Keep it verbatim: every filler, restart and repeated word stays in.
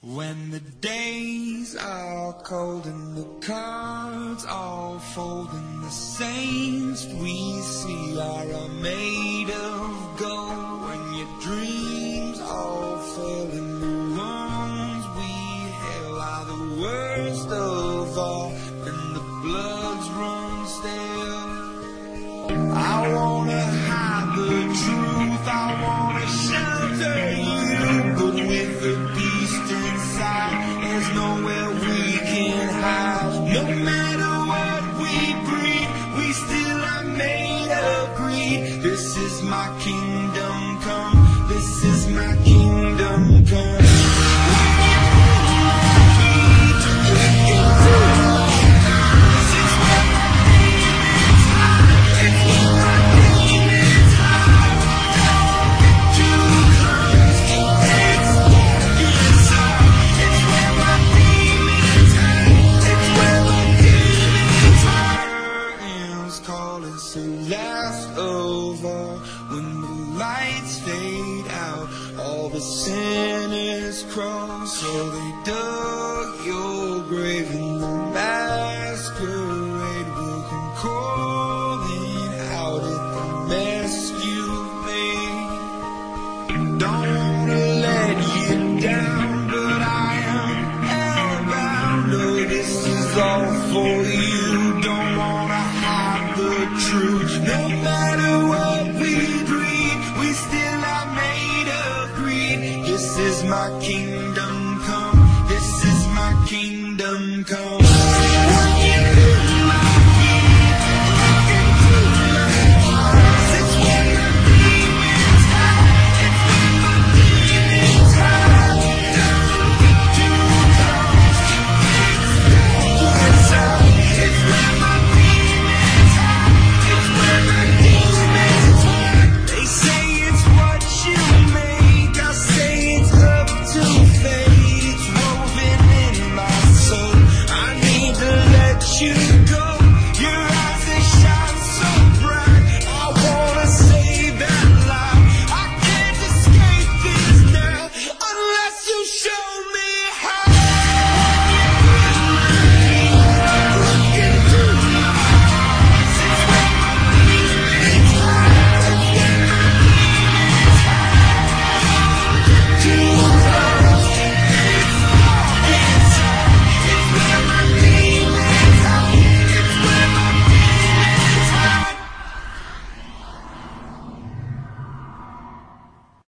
When the days are cold and the cards all fold and the saints we see are all made of gold, when your dreams all fail and the wounds we hail are the worst of all and the bloods run stale, I wanna hide the truth, I wanna shelter you, but with the beast inside, there's nowhere we can hide. No matter what we breed, we still are made of greed. This is my kingdom come, this is my kingdom come. So last of all, when the lights fade out, all the sinners crawl. So they dug your grave in the masquerade will come calling out at the mess you've made. Don't wanna let you down, but I am hellbound. Oh, this is all for you. Don't wanna hide the truth. No matter what we breed, we still are made of greed. This is my kingdom come, this is my kingdom come.